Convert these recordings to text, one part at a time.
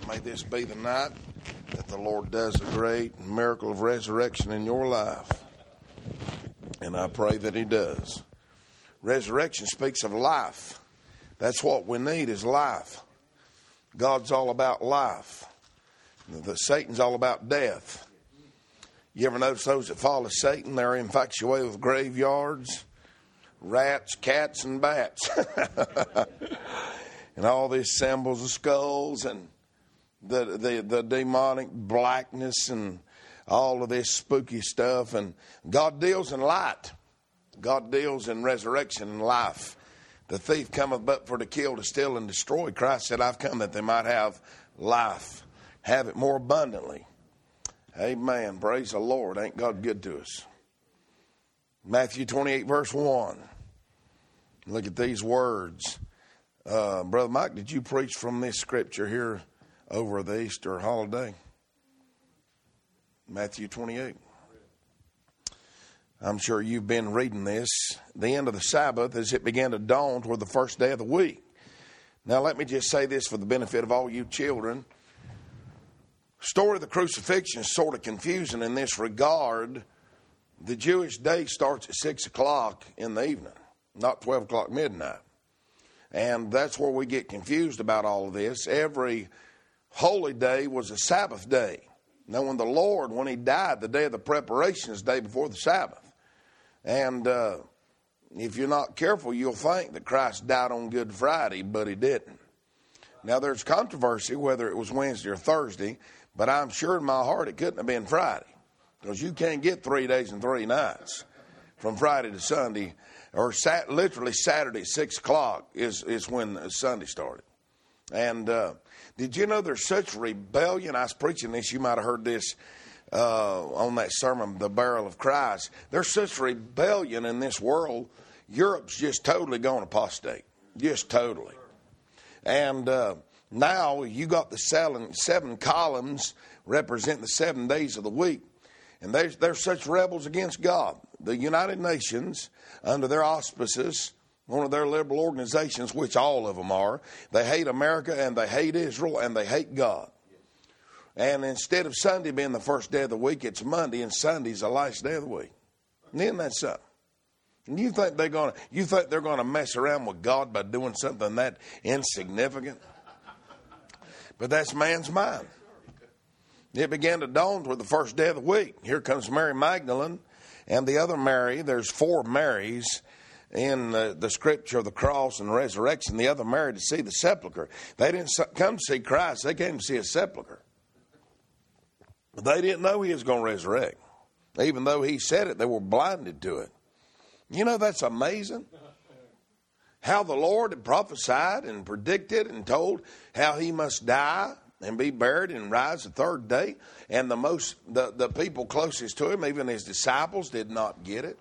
May this be the night that the Lord does a great miracle of resurrection in your life. And I pray that He does. Resurrection speaks of life. That's what we need is life. God's all about life. Satan's all about death. You ever notice those that follow Satan, they're infatuated with graveyards, rats, cats, and bats. And all these symbols of skulls and the demonic blackness and all of this spooky stuff. And God deals in light. God deals in resurrection and life. The thief cometh but for to kill, to steal, and destroy. Christ said, I've come that they might have life, have it more abundantly. Amen. Praise the Lord. Ain't God good to us? Matthew 28, verse 1. Look at these words. Brother Mike, did you preach from this scripture here over the Easter holiday? Matthew 28. I'm sure you've been reading this. The end of the Sabbath as it began to dawn toward the first day of the week. Now let me just say this for the benefit of all you children. Story of the crucifixion is sort of confusing in this regard. The Jewish day starts at 6 o'clock in the evening, not 12 o'clock midnight. And that's where we get confused about all of this. Every holy day was a Sabbath day. Now, when the Lord, when He died, the day of the preparation is the day before the Sabbath. And if you're not careful, you'll think that Christ died on Good Friday, but He didn't. Now, there's controversy whether it was Wednesday or Thursday, but I'm sure in my heart it couldn't have been Friday, because you can't get 3 days and 3 nights from Friday to Sunday, or literally Saturday at 6 o'clock is when Sunday started. And did you know there's such rebellion? I was preaching this. You might have heard this on that sermon, The Burial of Christ. There's such rebellion in this world. Europe's just totally gone apostate. Just totally. And now you got the 7 columns represent the 7 days of the week. And they're such rebels against God. The United Nations, under their auspices, one of their liberal organizations, which all of them are, they hate America and they hate Israel and they hate God. And instead of Sunday being the first day of the week, it's Monday, and Sunday's the last day of the week. And isn't that something? And you think they're going to mess around with God by doing something that insignificant? But that's man's mind. It began to dawn toward the first day of the week. Here comes Mary Magdalene and the other Mary. There's 4 Marys in the scripture of the cross and the resurrection. The other Mary to see the sepulcher. They didn't come to see Christ. They came to see a sepulcher. They didn't know He was going to resurrect. Even though He said it, they were blinded to it. You know, that's amazing. How the Lord had prophesied and predicted and told how He must die and be buried and rise the 3rd day. And the people closest to Him, even His disciples, did not get it.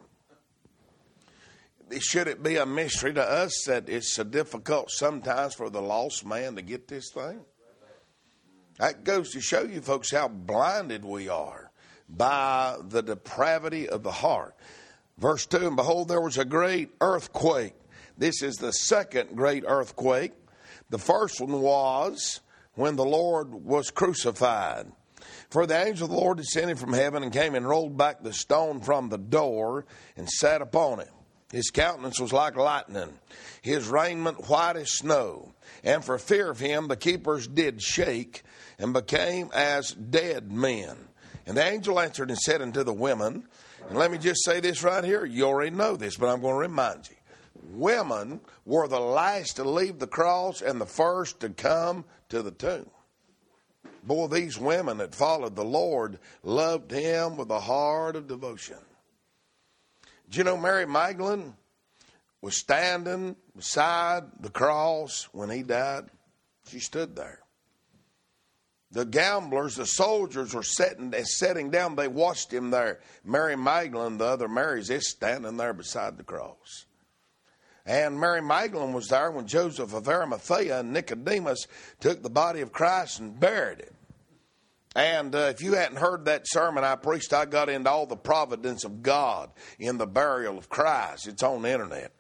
Should it be a mystery to us that it's so difficult sometimes for the lost man to get this thing? That goes to show you, folks, how blinded we are by the depravity of the heart. Verse 2, and behold, there was a great earthquake. This is the second great earthquake. The first one was when the Lord was crucified. For the angel of the Lord descended from heaven and came and rolled back the stone from the door and sat upon it. His countenance was like lightning, his raiment white as snow. And for fear of Him, the keepers did shake and became as dead men. And the angel answered and said unto the women, and let me just say this right here. You already know this, but I'm going to remind you. Women were the last to leave the cross and the first to come to the tomb. Boy, these women that followed the Lord loved Him with a heart of devotion. Did you know Mary Magdalene was standing beside the cross when He died? She stood there. The gamblers, the soldiers were sitting down. They watched Him there. Mary Magdalene, the other Marys, is standing there beside the cross. And Mary Magdalene was there when Joseph of Arimathea and Nicodemus took the body of Christ and buried it. And if you hadn't heard that sermon I preached, I got into all the providence of God in the burial of Christ. It's on the internet.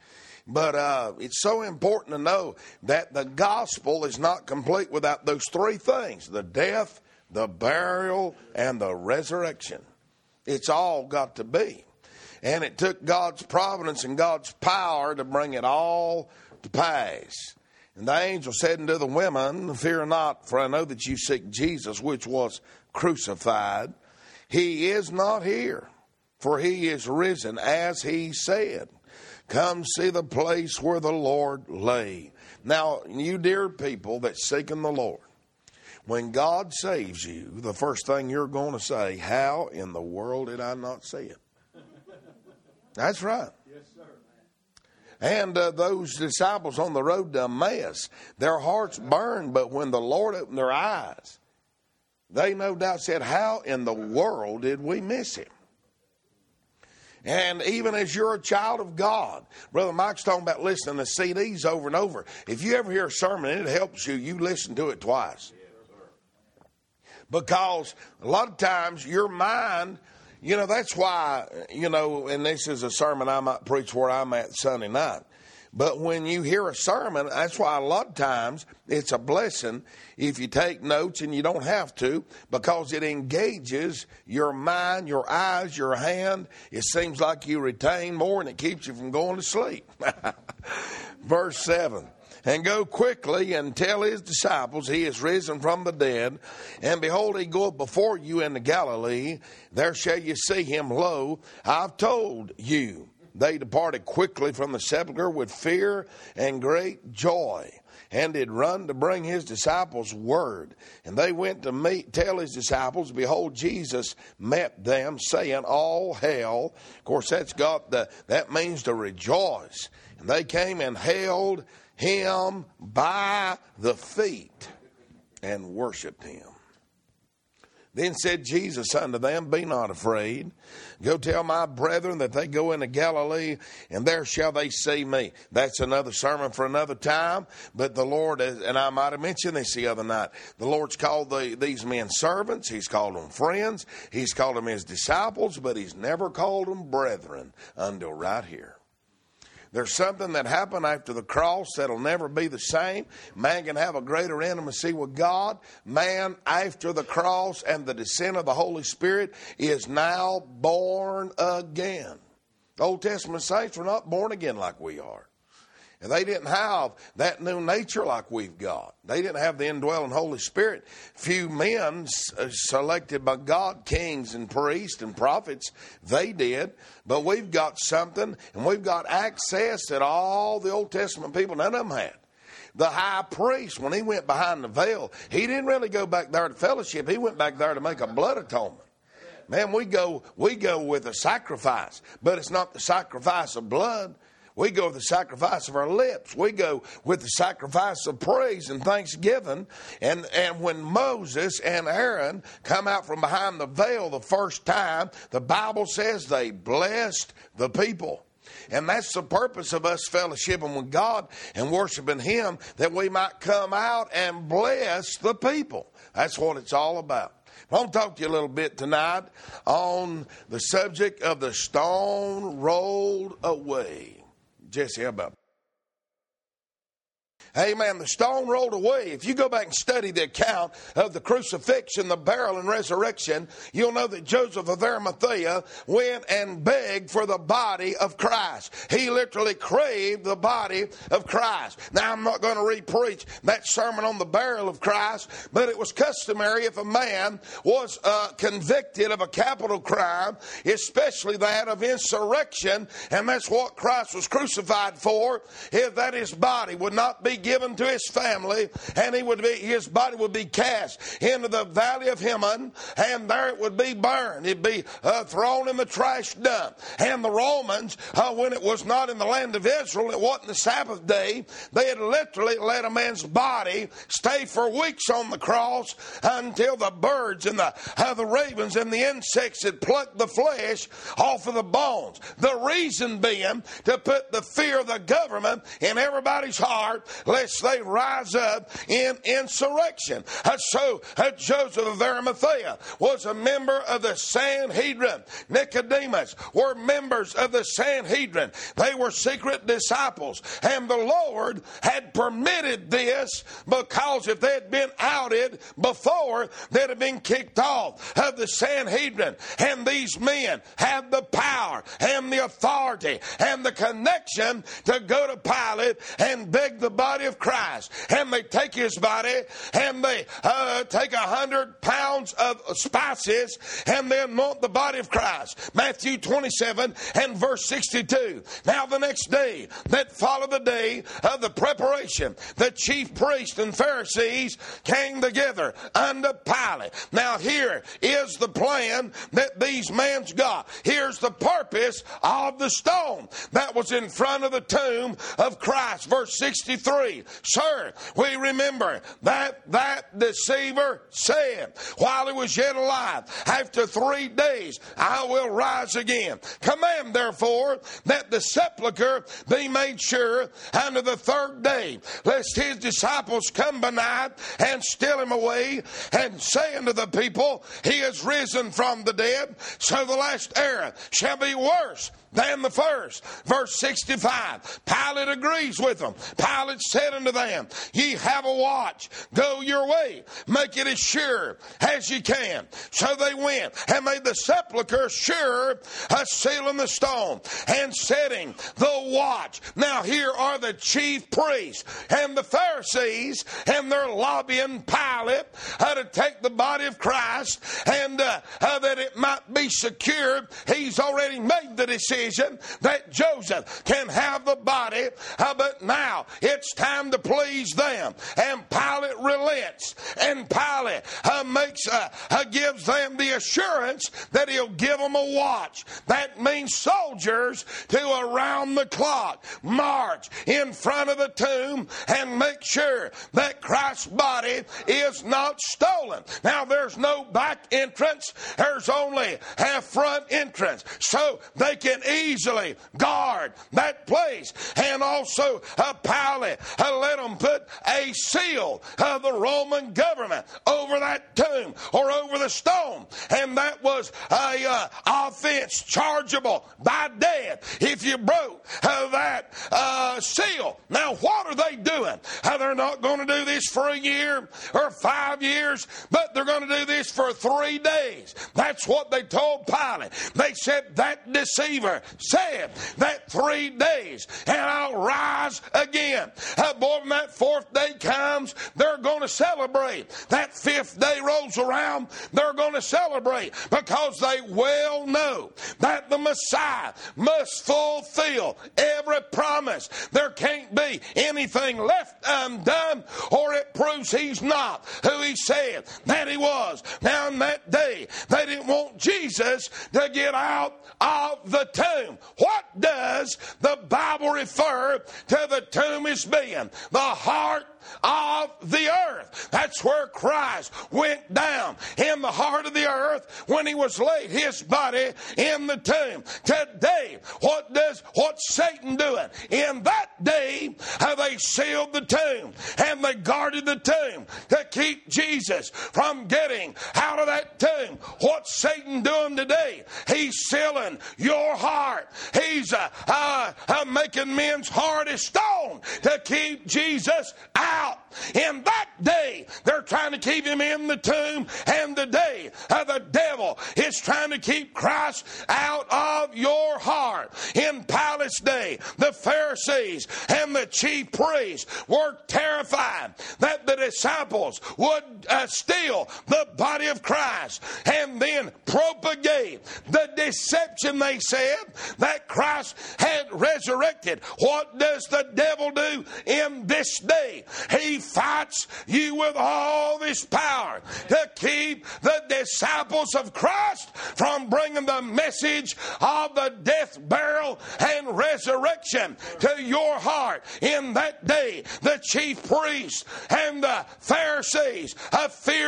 But it's so important to know that the gospel is not complete without those three things: the death, the burial, and the resurrection. It's all got to be. And it took God's providence and God's power to bring it all to pass. And the angel said unto the women, Fear not, for I know that you seek Jesus, which was crucified. He is not here, for he is risen, as he said. Come see the place where the Lord lay. Now, you dear people that's seeking the Lord, when God saves you, the first thing you're going to say, how in the world did I not see it? That's right. Yes, sir. And those disciples on the road to Emmaus, their hearts burned, but when the Lord opened their eyes, they no doubt said, how in the world did we miss him? And even as you're a child of God, Brother Mike's talking about listening to CDs over and over. If you ever hear a sermon and it helps you, you listen to it twice. Because a lot of times your mind, that's why, and this is a sermon I might preach where I'm at Sunday night. But when you hear a sermon, that's why a lot of times it's a blessing if you take notes, and you don't have to, because it engages your mind, your eyes, your hand. It seems like you retain more, and it keeps you from going to sleep. Verse 7. And go quickly and tell his disciples he is risen from the dead. And behold, he goeth before you into Galilee. There shall you see him. Lo, I've told you. They departed quickly from the sepulchre with fear and great joy, and did run to bring his disciples word. And they went to tell his disciples, behold, Jesus met them, saying, all hail. Of course, that means to rejoice. And they came and held him by the feet and worshiped him. Then said Jesus unto them, be not afraid. Go tell my brethren that they go into Galilee, and there shall they see me. That's another sermon for another time. But the Lord, and I might have mentioned this the other night, the Lord's called these men servants. He's called them friends. He's called them his disciples, but he's never called them brethren until right here. There's something that happened after the cross that'll never be the same. Man can have a greater intimacy with God. Man, after the cross and the descent of the Holy Spirit, is now born again. Old Testament saints were not born again like we are. And they didn't have that new nature like we've got. They didn't have the indwelling Holy Spirit. Few men selected by God, kings and priests and prophets, they did. But we've got something, and we've got access that all the Old Testament people, none of them had. The high priest, when he went behind the veil, he didn't really go back there to fellowship. He went back there to make a blood atonement. Man, we go with a sacrifice, but it's not the sacrifice of blood. We go with the sacrifice of our lips. We go with the sacrifice of praise and thanksgiving. And when Moses and Aaron come out from behind the veil the first time, the Bible says they blessed the people. And that's the purpose of us fellowshipping with God and worshiping him, that we might come out and bless the people. That's what it's all about. I want to talk to you a little bit tonight on the subject of the stone rolled away. Jesse, how about? Amen. The stone rolled away. If you go back and study the account of the crucifixion, the burial, and resurrection, you'll know that Joseph of Arimathea went and begged for the body of Christ. He literally craved the body of Christ. Now, I'm not going to re-preach that sermon on the burial of Christ, but it was customary if a man was convicted of a capital crime, especially that of insurrection, and that's what Christ was crucified for, if that his body would not be given to his family, and his body would be cast into the valley of Hinnom, and there it would be burned. It'd be thrown in the trash dump. And the Romans, when it was not in the land of Israel, it wasn't the Sabbath day, they had literally let a man's body stay for weeks on the cross until the birds and the ravens and the insects had plucked the flesh off of the bones. The reason being to put the fear of the government in everybody's heart, lest they rise up in insurrection. So Joseph of Arimathea was a member of the Sanhedrin. Nicodemus were members of the Sanhedrin. They were secret disciples. And the Lord had permitted this because if they had been outed before, they'd have been kicked off of the Sanhedrin. And these men had the power and the authority and the connection to go to Pilate and beg the body of Christ. And they take his body and they take 100 pounds of spices and they anoint the body of Christ. Matthew 27 and verse 62. Now the next day that followed the day of the preparation, the chief priests and Pharisees came together unto Pilate. Now here is the plan that these men got. Here's the purpose of the stone that was in front of the tomb of Christ. Verse 63. Sir, we remember that deceiver said while he was yet alive, after 3 days I will rise again. Command therefore that the sepulchre be made sure unto the 3rd day, lest his disciples come by night and steal him away, and say unto the people, he is risen from the dead. So the last era shall be worse than the first. Verse 65. Pilate agrees with them. Pilate said unto them, ye have a watch. Go your way. Make it as sure as ye can. So they went and made the sepulchre sure, sealing the stone and setting the watch. Now here are the chief priests and the Pharisees, and they're lobbying Pilate to take the body of Christ and that it might be secured. He's already made the decision that Joseph can have the body, but now it's time to please them. And Pilate relents, and Pilate gives them the assurance that he'll give them a watch. That means soldiers to around the clock march in front of the tomb and make sure that Christ's body is not stolen. Now there's no back entrance, there's only a front entrance, so they can easily guard that place. And also Pilate let them put a seal of the Roman government over that tomb or over the stone, and that was a offense chargeable by death if you broke that seal. Now what are they doing? They're not going to do this for a year or 5 years, but they're going to do this for 3 days. That's what they told Pilate. They said that deceiver said that 3 days and I'll rise again. Boy, when that 4th day comes, they're going to celebrate. That 5th day rolls around, they're going to celebrate, because they well know that the Messiah must fulfill every promise. There can't be anything left undone, or it proves he's not who he said that he was. Now in that day, they didn't want Jesus to get out of the tomb. What does the Bible refer to the tomb as being? The heart of the earth. That's where Christ went down, in the heart of the earth, when he was laid his body in the tomb. Today, what's Satan doing? In that day, they sealed the tomb and they guarded the tomb to keep Jesus from getting out of that tomb. What's Satan doing today? He's sealing your heart. He's making men's heart as stone to keep Jesus out. In that day, they're trying to keep him in the tomb, and today the devil is trying to keep Christ out of your heart. In Pilate's day, the Pharisees and the chief priests were terrified that the disciples would steal the body of Christ and then propagate the deception, they said, that Christ had resurrected. What does the devil do in this day? He fights you with all this power to keep the disciples of Christ from bringing the message of the death, burial, and resurrection to your heart. In that day, the chief priests and the Pharisees feared the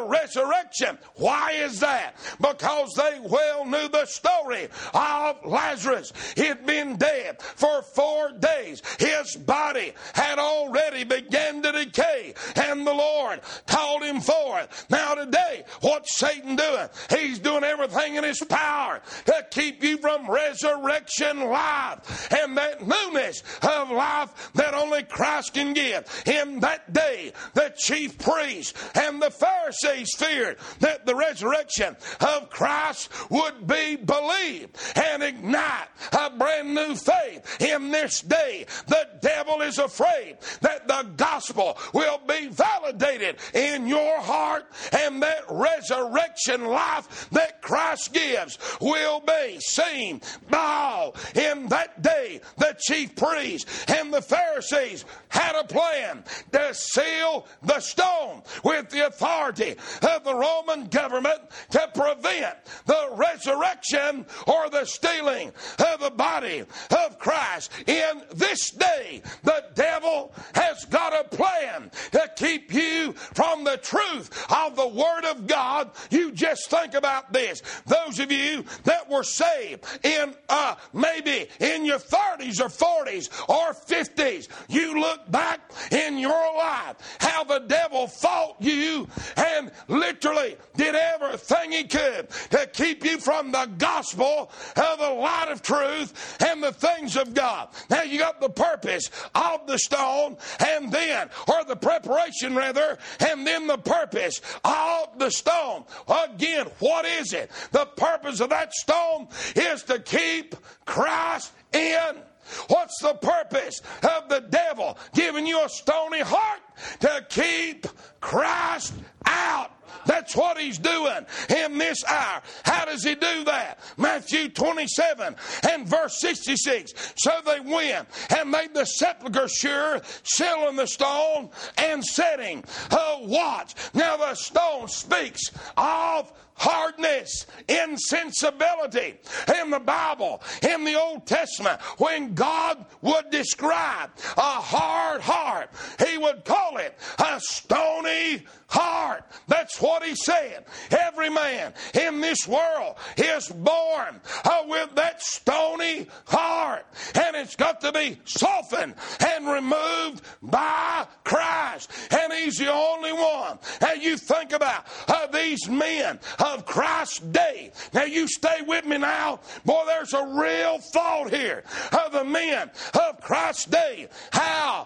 resurrection. Why is that? Because they well knew the story of Lazarus. He had been dead for 4 days. His body had already begun to decay, and the Lord called him forth. Now today, what's Satan doing? He's doing everything in his power to keep you from resurrection life and that newness of life that only Christ can give. In that day, the chief priests and the Pharisees feared that the resurrection of Christ would be believed and ignite a brand new faith. In this day, the devil is afraid that the gospel will be validated in your heart, and that resurrection life that Christ gives will be seen by all. In that day, the chief priests and the Pharisees had a plan to seal the stone with the authority of the Roman government to prevent the resurrection or the stealing of the body of Christ. In this day, the devil has got a plan to keep you from the truth of the Word of God. You just think about this. Those of you that were saved in maybe in your 30s or 40s or 50s, you look back in your life how the devil fought you and literally did everything he could to keep you from the gospel of the light of truth and the things of God. Now you got the purpose of the stone, and then, or the preparation rather, and then the purpose of the stone. Again, what is it? The purpose of that stone is to keep Christ in. What's the purpose of the devil giving you a stony heart? To keep Christ out. That's what he's doing in this hour. How does he do that? Matthew 27 and verse 66. So they went and made the sepulchre sure, sealing the stone and setting a watch. Now the stone speaks of hardness, insensibility. In the Bible, in the Old Testament, when God would describe a hard heart, he would call it a stony heart. That's what he said. Every man in this world is born with that stony heart, and it's got to be softened and removed by Christ, and he's the only one. And you think about these men of Christ's day. Now you stay with me now. Boy, there's a real thought here of the men of Christ's day. How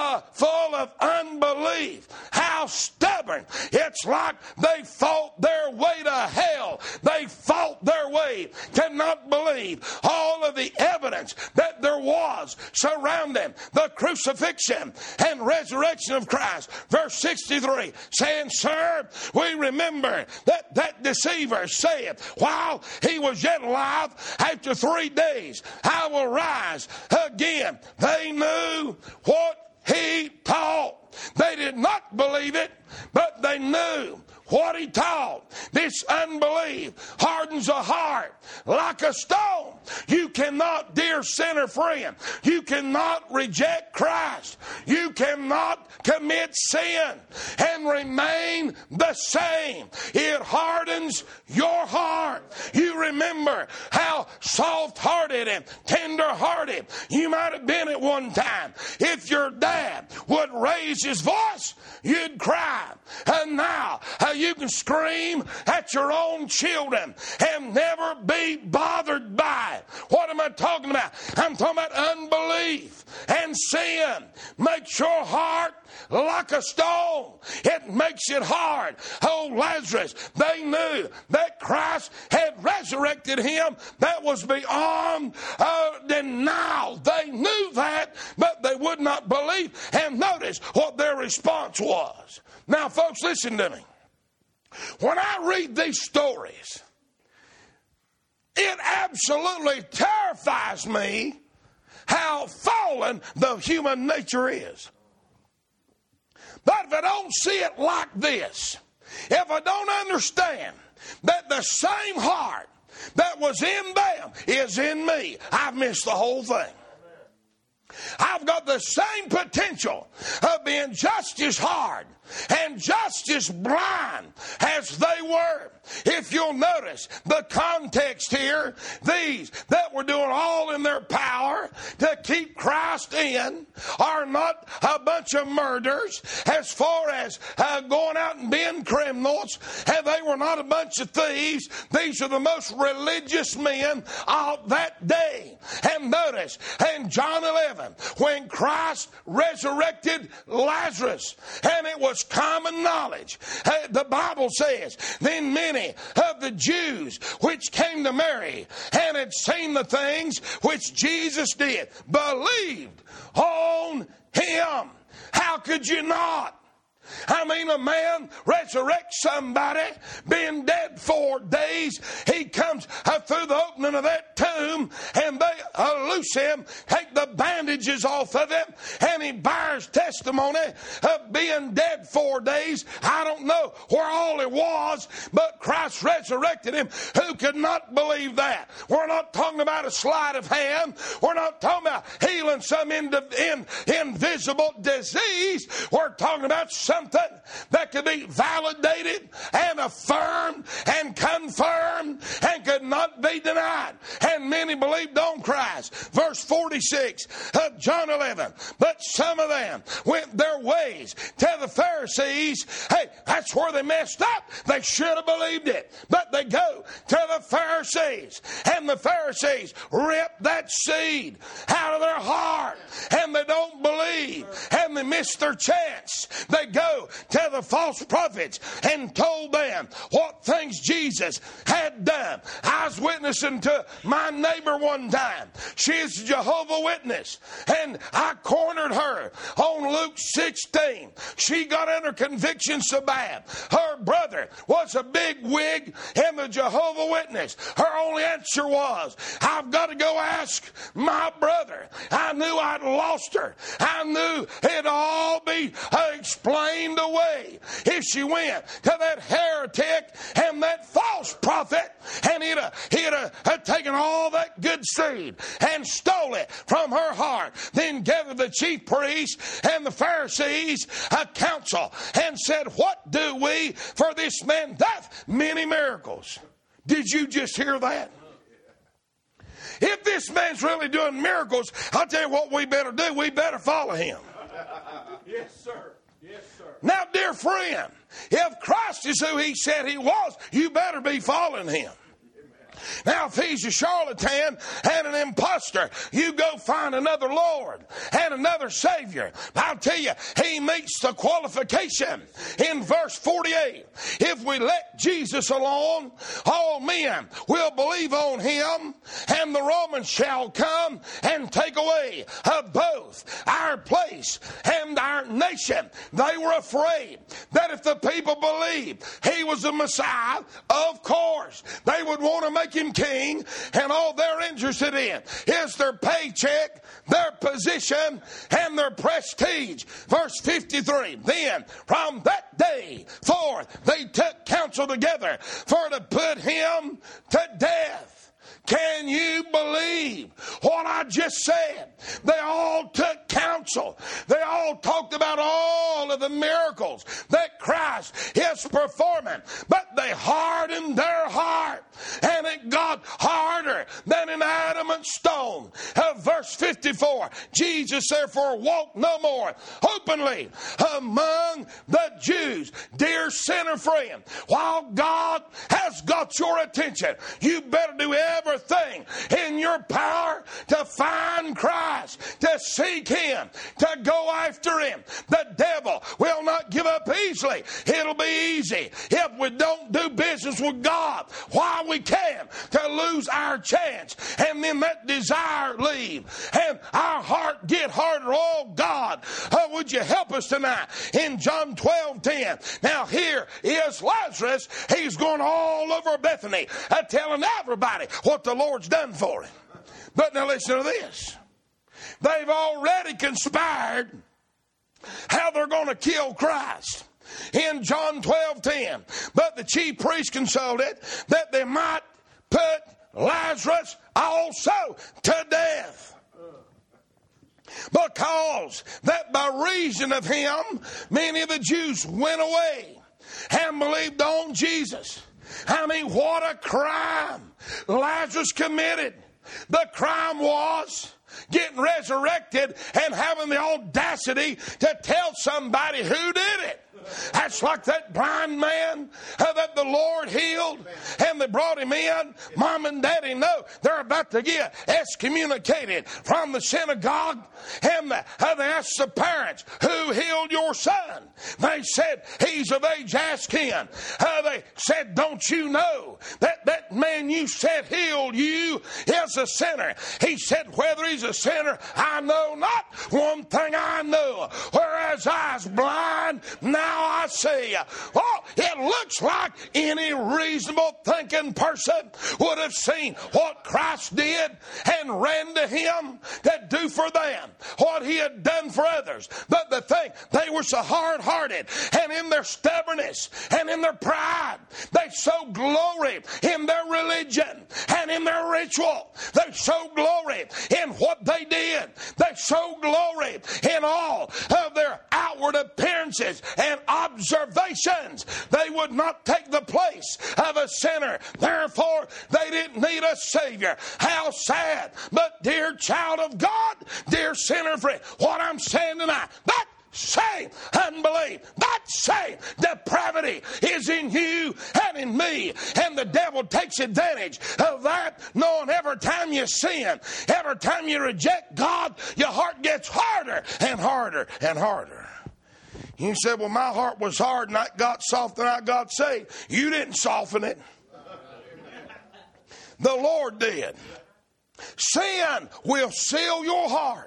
full of unbelief. How stubborn. It's like they fought their way to hell. They fought their way to not believe all of the evidence that there was surrounding the crucifixion and resurrection of Christ. Verse 63, saying, Sir, we remember that deceiver said, while he was yet alive, after 3 days I will rise again. They knew what he taught. They did not believe it, but they knew what he taught. This unbelief hardens a heart like a stone. You cannot, dear sinner friend, you cannot reject Christ. You cannot commit sin and remain the same. It hardens your heart. You remember how soft-hearted and tender-hearted you might have been at one time. If your dad would raise his voice, you'd cry. And now you can scream at your own children and never be bothered by it. What am I talking about? I'm talking about unbelief and sin. Makes your heart like a stone. It makes it hard. Oh, Lazarus, they knew that Christ had resurrected him. That was beyond denial. They knew that, but they would not believe. And notice what their response was. Now, folks, listen to me. When I read these stories, it absolutely terrifies me how fallen the human nature is. But if I don't see it like this, if I don't understand that the same heart that was in them is in me, I've missed the whole thing. I've got the same potential of being just as hard and just as blind as as they were. If you'll notice the context here, these that were doing all in their power to keep Christ in are not a bunch of murderers as far as going out and being criminals, and they were not a bunch of thieves. These are the most religious men of that day. And notice in John 11, when Christ resurrected Lazarus, and it was common knowledge, the Bible says, then many of the Jews which came to Mary and had seen the things which Jesus did believed on him. How could you not? I mean, a man resurrects somebody, been dead 4 days. He comes through the opening of that tomb, and they loose him, take the bandages off of him, and he bears testimony of being dead 4 days. I don't know where all it was, but Christ resurrected him. Who could not believe that? We're not talking about a sleight of hand. We're not talking about healing some invisible disease. We're talking about something that could be validated and affirmed and confirmed and could not be denied. And many believed on Christ. Verse 46 of John 11. But some of them went their ways to the Pharisees. Hey, that's where they messed up. They should have believed it. But they go to the Pharisees, and the Pharisees rip that seed out of their heart, and they don't believe, and they miss their chance. They go to the false prophets and told them what things Jesus had done. I was witnessing to my neighbor one time. She is a Jehovah's Witness, and I cornered her on Luke 16. She got under conviction so bad. Her brother was a big wig in the Jehovah's Witness. Her only answer was, I've got to go ask my brother. I knew I'd lost her. I knew it'd all be explained away if she went to that heretic and that false prophet, and he'd have taken all that good seed and stole it from her heart. Then gathered the chief priests and the Pharisees a council and said, what do we for this man doth many miracles? Did you just hear that? If this man's really doing miracles, I'll tell you what we better do. We better follow him. Yes, sir. Yes, sir. Now, dear friend, if Christ is who he said he was, you better be following him. Now, if he's a charlatan and an imposter, you go find another Lord and another Savior. I'll tell you, he meets the qualification in verse 48. If we let Jesus alone, all men will believe on him, and the Romans shall come and take away both our place and our nation. They were afraid that if the people believed he was the Messiah, of course, they would want to make him king, and all they're interested in is their paycheck, their position, and their prestige. Verse 53, then from that day forth they took counsel together for to put him to death. Can you believe what I just said? They all took counsel. They all talked about all of the miracles that Christ is performing, but they hardened their heart, and it got harder than an adamant stone. Verse 54, Jesus therefore walked no more openly among the Jews. Dear sinner friend, while God has got your attention, you better do everything in your power to find Christ, to seek him, to go after him. The devil will not give up easily. It'll be easy if we don't do business with God while we can to lose our chance, and then that desire leave and our heart get harder. Oh God, would you help us tonight? In John 12:10, now here is Lazarus. He's going all over Bethany telling everybody what the Lord's done for him. But now listen to this. They've already conspired how they're going to kill Christ. In John 12:10, but the chief priests consulted that they might put Lazarus also to death, because that by reason of him many of the Jews went away and believed on Jesus. I mean, what a crime Lazarus committed. The crime was getting resurrected and having the audacity to tell somebody who did it. That's like that blind man that the Lord healed, and they brought him in. Mom and Daddy know they're about to get excommunicated from the synagogue, and they asked the parents, who healed your son? They said, he's of age, ask him. They said, don't you know that man you said healed you is a sinner? He said, whether he's a sinner, I know not. One thing I know, whereas I was blind, now I see. Oh, it looks like any reasonable thinking person would have seen what Christ did and ran to him to do for them what he had done for others. But the thing, they were so hard-hearted, and in their stubbornness and in their pride, they so glory in their religion and in their ritual. They so glory in what they did. They so glory in all of their outward appearances and observations. They would not take the place of a sinner. Therefore, they didn't need a Savior. How sad. But dear child of God, dear sinner friend, what I'm saying tonight, that same unbelief, that same depravity is in you and in me. And the devil takes advantage of that, knowing every time you sin, every time you reject God, your heart gets harder and harder and harder. You said, well, my heart was hard and I got soft and I got saved. You didn't soften it. The Lord did. Sin will seal your heart.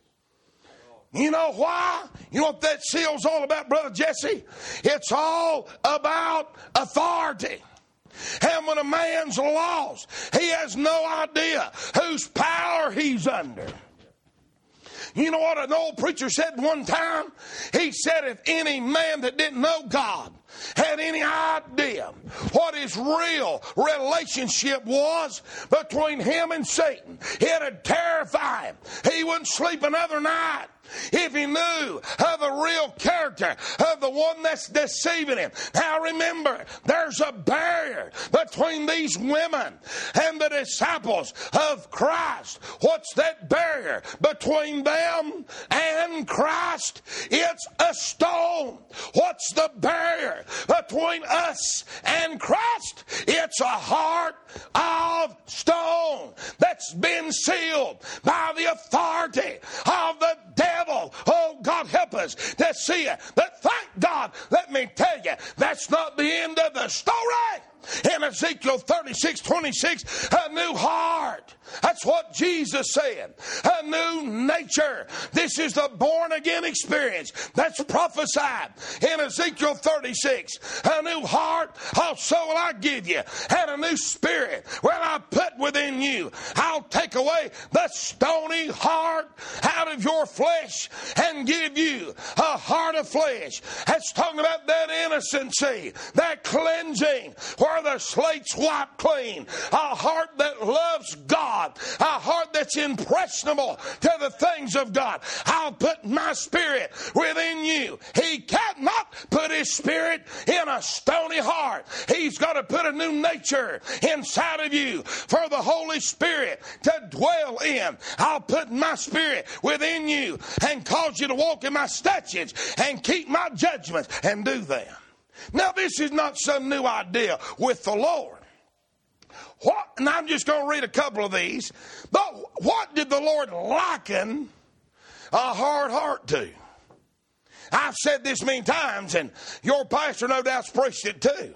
You know why? You know what that seal's all about, Brother Jesse? It's all about authority. And when a man's lost, he has no idea whose power he's under. You know what an old preacher said one time? He said if any man that didn't know God had any idea what his real relationship was between him and Satan, it'd terrify him. He wouldn't sleep another night if he knew of the real character of the one that's deceiving him. Now remember, there's a barrier between these women and the disciples of Christ. What's that barrier between them and Christ? It's a stone. What's the barrier between us and Christ? It's a heart of stone that's been sealed by the authority of the devil. Oh, God help us to see it. But thank God, let me tell you, that's not the end of the story. In Ezekiel 36:26, a new heart. That's what Jesus said. A new nature. This is the born again experience that's prophesied in Ezekiel 36. A new heart also will I give you, and a new spirit will I put within you. I'll take away the stony heart out of your flesh and give you a heart of flesh. That's talking about that innocency, that cleansing, where the slate's wiped clean. A heart that loves God. A heart that's impressionable to the things of God. I'll put my spirit within you. He cannot put his spirit in a stony heart. He's got to put a new nature inside of you for the Holy Spirit to dwell in. I'll put my spirit within you and cause you to walk in my statutes and keep my judgments and do them. Now, this is not some new idea with the Lord. And I'm just going to read a couple of these. But what did the Lord liken a hard heart to? I've said this many times, and your pastor no doubt's preached it too.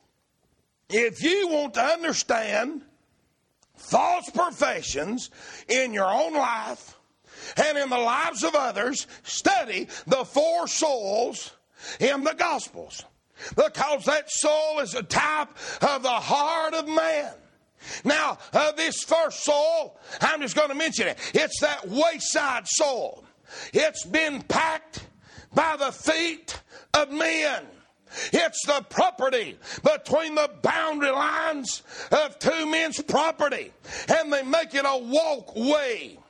If you want to understand false professions in your own life and in the lives of others, study the 4 souls in the Gospels. Because that soul is a type of the heart of man. Now, this first soul, I'm just going to mention it. It's that wayside soul. It's been packed by the feet of men. It's the property between the boundary lines of 2 men's property. And they make it a walkway.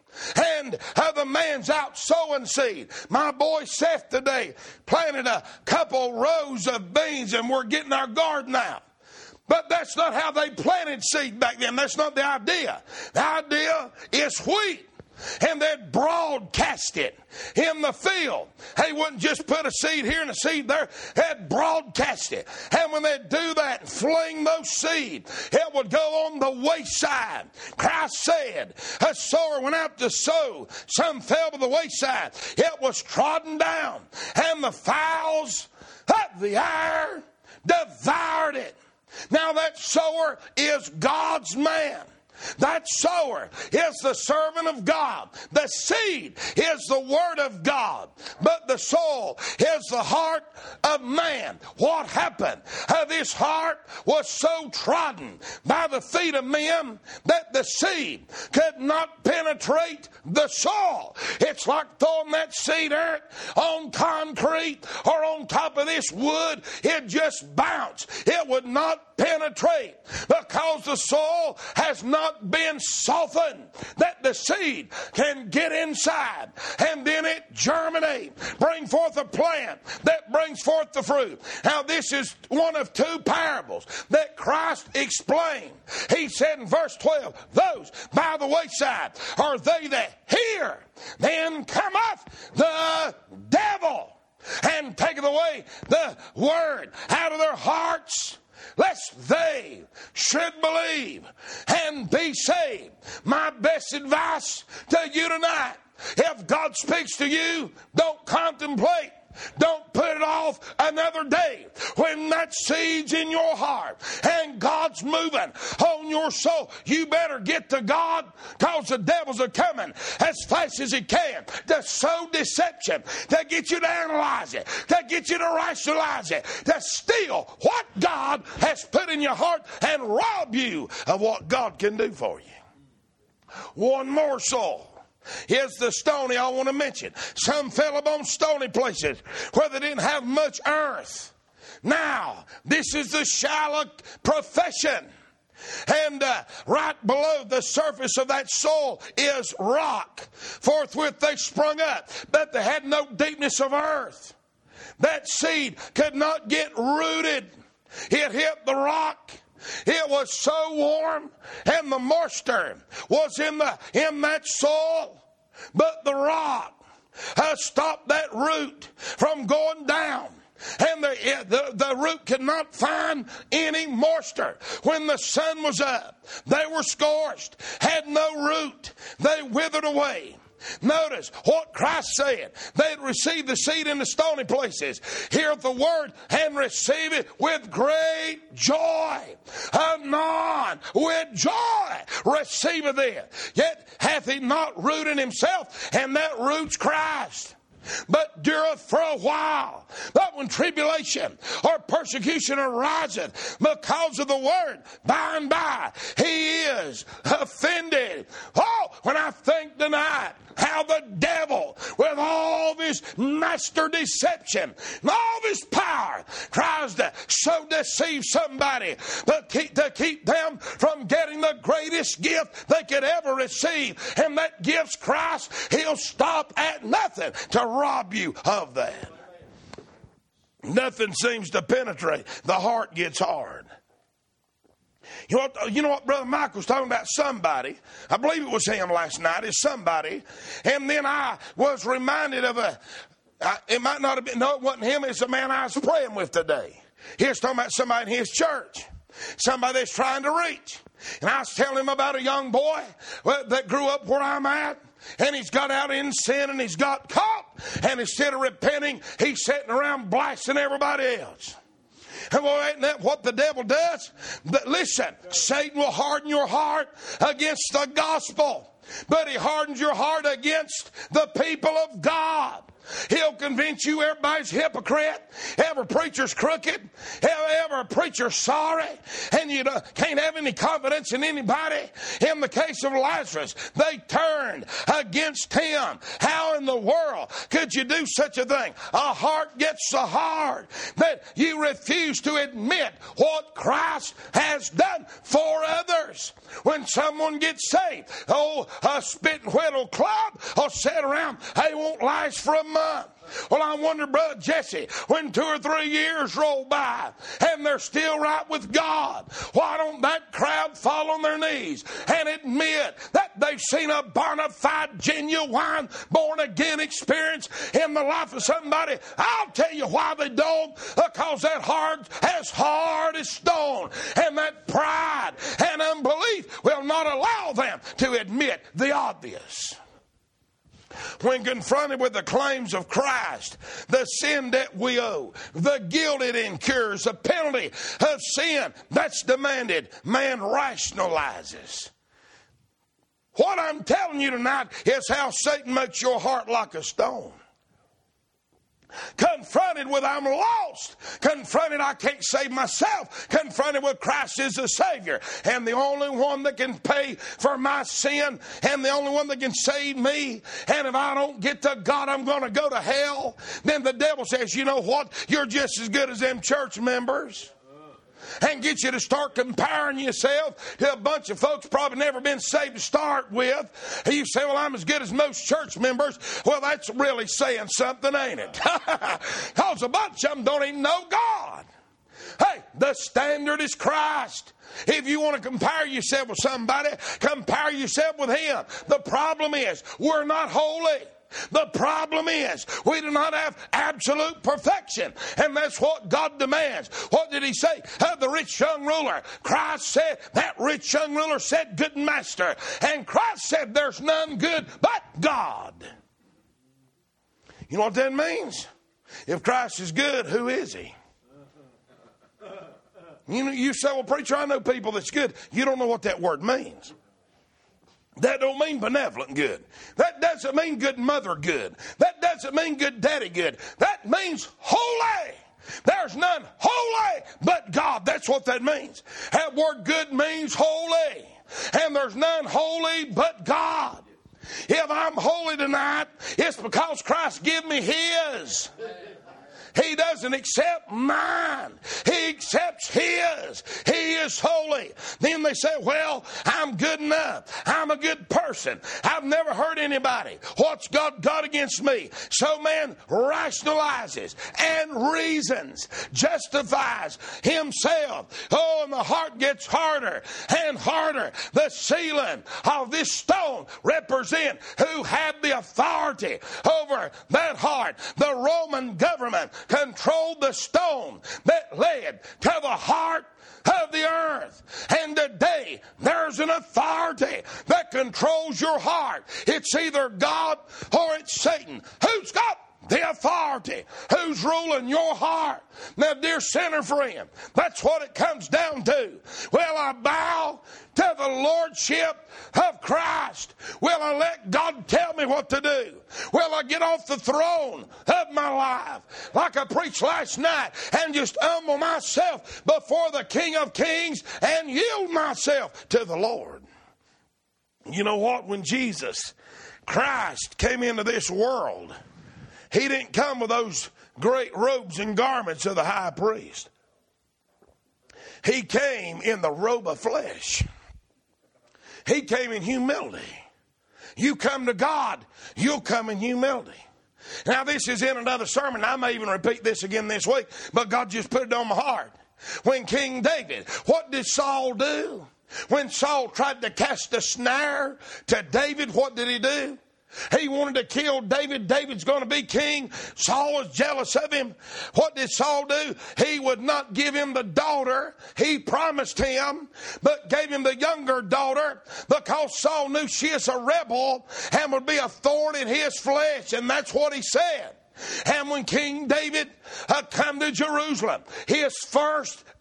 And the man's out sowing seed. My boy Seth today planted a couple rows of beans, and we're getting our garden out. But that's not how they planted seed back then. That's not the idea. The idea is wheat. And they'd broadcast it in the field. They wouldn't just put a seed here and a seed there. They'd broadcast it. And when they'd do that and fling those seed, it would go on the wayside. Christ said, a sower went out to sow. Some fell by the wayside. It was trodden down. And the fowls of the air devoured it. Now that sower is God's man. That sower is the servant of God. The seed is the word of God. But the soul is the heart of man. What happened? This heart was so trodden by the feet of men that the seed could not penetrate the soil. It's like throwing that seed earth on concrete or on top of this wood. It just bounced. It would not penetrate because the soil has not been softened that the seed can get inside and then it germinate, bring forth a plant that brings forth the fruit. Now this is one of two parables that Christ explained. He said in verse 12, those by the wayside are they that hear, then cometh the devil and taketh away the word out of their hearts, lest they should believe and be saved. My best advice to you tonight, if God speaks to you, don't contemplate. Don't put it off another day. When that seed's in your heart and God's moving on your soul, you better get to God, because the devil's are coming as fast as he can to sow deception, to get you to analyze it, to get you to rationalize it, to steal what God has put in your heart and rob you of what God can do for you. One more soul. Here's the stony I want to mention. Some fell upon stony places where they didn't have much earth. Now, this is the shallow profession. And right below the surface of that soil is rock. Forthwith they sprung up, but they had no deepness of earth. That seed could not get rooted. It hit the rock. It was so warm, and the moisture was in that soil, but the rock stopped that root from going down. And the root could not find any moisture. When the sun was up, they were scorched, had no root. They withered away. Notice what Christ said. They'd receive the seed in the stony places, hear the word, and receive it with great joy. Anon, with joy receiveth it. Yet hath he not rooted himself, and that root's Christ. But dureth for a while. But when tribulation or persecution ariseth because of the word, by and by he is offended. Oh, when I think tonight how the devil, with all of his master deception and all of his power, tries to so deceive somebody, but to keep them from getting the greatest gift they could ever receive, and that gift's Christ, he'll stop at nothing to rob you of that. Nothing seems to penetrate. The heart gets hard. You know what Brother Michael was talking about? Somebody. I believe it was him last night. It's somebody. And then I was reminded of it might not have been, no, it wasn't him. It's a man I was praying with today. He was talking about somebody in his church. Somebody that's trying to reach. And I was telling him about a young boy that grew up where I'm at. And he's got out in sin and he's got caught. And instead of repenting, he's sitting around blasting everybody else. And well, ain't that what the devil does? But listen, Satan will harden your heart against the gospel, but he hardens your heart against the people of God. He'll convince you everybody's a hypocrite, every preacher's crooked, every preacher's sorry, and you can't have any confidence in anybody. In the case of Lazarus, they turned against him. How in the world could you do such a thing? A heart gets so hard that you refuse to admit what Christ has done for others. When someone gets saved, a spit and whistle club will sit around. They won't last for a month. Well, I wonder, Brother Jesse, when 2 or 3 years roll by and they're still right with God, why don't that crowd fall on their knees and admit that they've seen a bona fide, genuine, born-again experience in the life of somebody? I'll tell you why they don't. Because that heart as hard as stone, and that pride and unbelief will not allow them to admit the obvious. When confronted with the claims of Christ, the sin debt we owe, the guilt it incurs, the penalty of sin that's demanded, man rationalizes. What I'm telling you tonight is how Satan makes your heart like a stone. Confronted with I'm lost, confronted I can't save myself, confronted with Christ is the Savior and the only one that can pay for my sin and the only one that can save me, and if I don't get to God I'm going to go to hell, then the devil says, you know what, you're just as good as them church members. And get you to start comparing yourself to a bunch of folks probably never been saved to start with. And you say, well, I'm as good as most church members. Well, that's really saying something, ain't it? Because a bunch of them don't even know God. Hey, the standard is Christ. If you want to compare yourself with somebody, compare yourself with Him. The problem is we're not holy. The problem is we do not have absolute perfection, and that's what God demands. What did He say of the rich young ruler? Christ said, that rich young ruler said, good master. And Christ said, there's none good but God. You know what that means? If Christ is good, who is He? You say, well, preacher, I know people that's good. You don't know what that word means. That don't mean benevolent good. That doesn't mean good mother good. That doesn't mean good daddy good. That means holy. There's none holy but God. That's what that means. That word good means holy. And there's none holy but God. If I'm holy tonight, it's because Christ gave me His. He doesn't accept mine. He accepts His. He is holy. Then they say, well, I'm good enough. I'm a good person. I've never hurt anybody. What's God got against me? So man rationalizes and reasons, justifies himself. Oh, and the heart gets harder and harder. The ceiling of this stone represent who had the authority over that heart. The Roman government controlled the stone that led to the heart of the earth. And today there's an authority that controls your heart. It's either God or it's Satan. Who's got the authority? Who's ruling your heart? Now, dear sinner friend, that's what it comes down to. Will I bow to the lordship of Christ? Will I let God tell me what to do? Will I get off the throne of my life like I preached last night and just humble myself before the King of Kings and yield myself to the Lord? You know what? When Jesus Christ came into this world, He didn't come with those great robes and garments of the high priest. He came in the robe of flesh. He came in humility. You come to God, you'll come in humility. Now, this is in another sermon. I may even repeat this again this week, but God just put it on my heart. When King David, what did Saul do? When Saul tried to cast a snare to David, what did he do? He wanted to kill David. David's going to be king. Saul was jealous of him. What did Saul do? He would not give him the daughter he promised him, but gave him the younger daughter because Saul knew she is a rebel and would be a thorn in his flesh. And that's what he said. And when King David come to Jerusalem, his first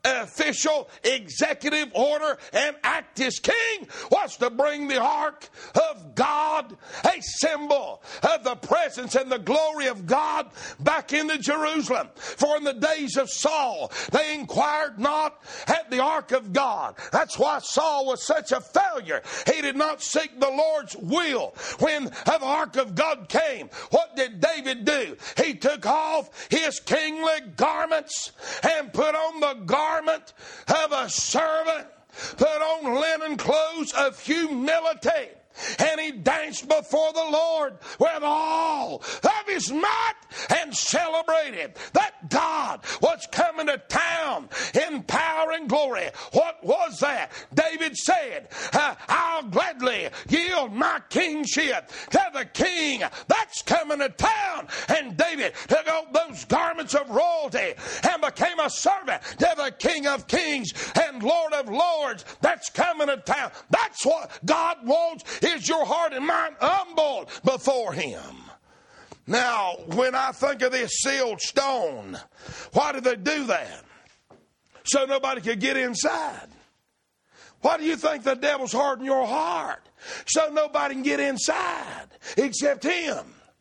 official executive order and act as king was to bring the ark of God, a symbol of the presence and the glory of God, back into Jerusalem. For in the days of Saul, they inquired not at the ark of God. That's why Saul was such a failure. He did not seek the Lord's will. When the ark of God came, what did David do? He took off his kingly garments and put on the garment of a servant, put on linen clothes of humility, and he danced before the Lord with all of his might and celebrated that God was coming to town in power and glory. What was that? David said, I'll gladly yield my kingship to the king that's coming to town. And David took off those garments of royalty and became a servant to the King of Kings and Lord of Lords that's coming to town. That's what God wants, is your heart and mind humbled before Him. Now, when I think of this sealed stone, why did they do that? So nobody could get inside. Why do you think the devil's hardened your heart? So nobody can get inside except him.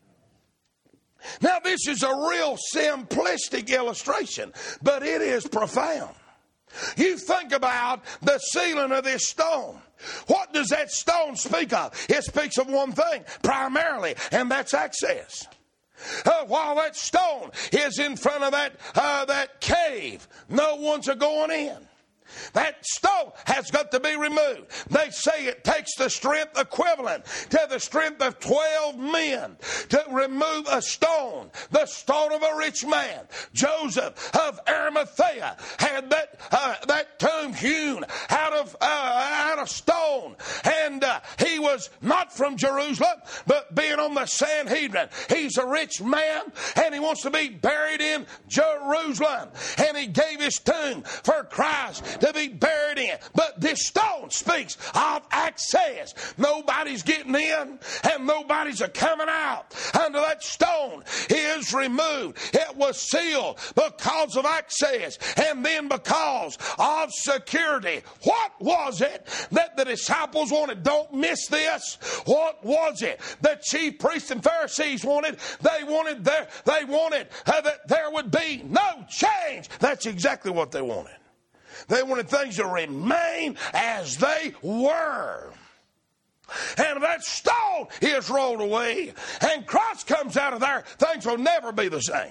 Now, this is a real simplistic illustration, but it is profound. You think about the sealing of this stone. What does that stone speak of? It speaks of one thing primarily, and that's access. While that stone is in front of that cave, no one's going in. That stone has got to be removed. They say it takes the strength equivalent to the strength of 12 men to remove a stone, the stone of a rich man. Joseph of Arimathea had that tomb hewn out of stone, and he was not from Jerusalem, but being on the Sanhedrin, he's a rich man, and he wants to be buried in Jerusalem, and he gave his tomb for Christ to be buried in. But this stone speaks of access. Nobody's getting in and nobody's coming out until that stone is removed. It was sealed because of access and then because of security. What was it that the disciples wanted? Don't miss this. What was it the chief priests and Pharisees wanted? They wanted that there would be no change. That's exactly what they wanted. They wanted things to remain as they were. And if that stone is rolled away and Christ comes out of there, things will never be the same.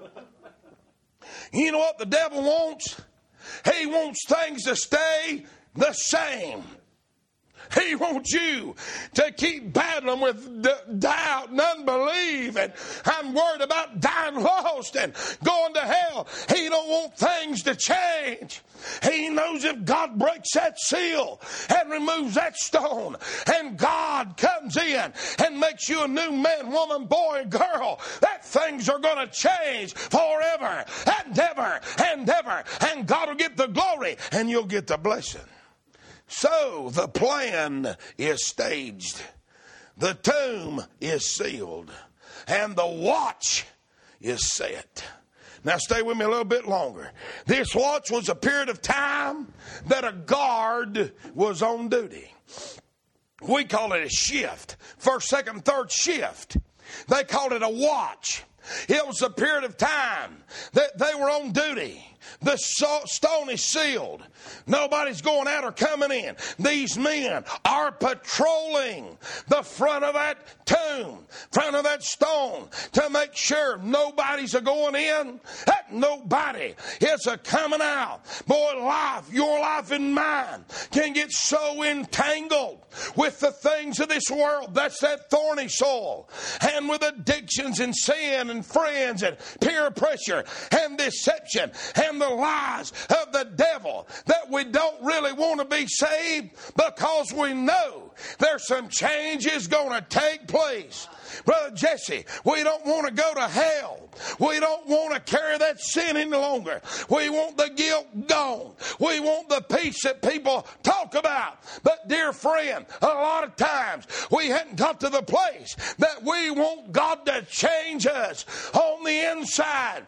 You know what the devil wants? He wants things to stay the same. He wants you to keep battling with doubt and unbelief, and I'm worried about dying lost and going to hell. He don't want things to change. He knows if God breaks that seal and removes that stone, and God comes in and makes you a new man, woman, boy, and girl, that things are going to change forever and ever and ever, and God will get the glory and you'll get the blessing. So the plan is staged, the tomb is sealed, and the watch is set. Now stay with me a little bit longer. This watch was a period of time that a guard was on duty. We call it a shift. First, second, third shift. They called it a watch. It was a period of time that they were on duty. The stone is sealed. Nobody's going out or coming in. These men are patrolling the front of that tomb, front of that stone, to make sure nobody's a going in, that nobody is a coming out. Boy, your life and mine can get so entangled with the things of this world. That's that thorny soil. And with addictions and sin and friends and peer pressure and deception and the lies of the devil, that but we don't really want to be saved because we know there's some changes going to take place. Brother Jesse, we don't want to go to hell. We don't want to carry that sin any longer. We want the guilt gone. We want the peace that people talk about. But dear friend, a lot of times we hadn't got to the place that we want God to change us on the inside.